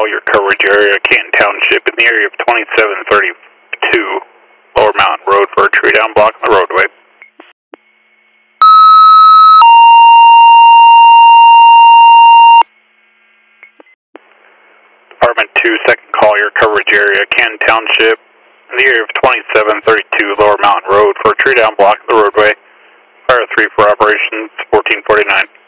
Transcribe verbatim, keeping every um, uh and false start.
call your coverage area, Canton Township, in the area of twenty-seven thirty-two Lower Mountain Road for a tree down blocking the roadway. Department two, second call your coverage area, Canton Township, in the area of twenty-seven thirty-two Lower Mountain Road for a tree down blocking the roadway. Fire three for operations, fourteen forty-nine.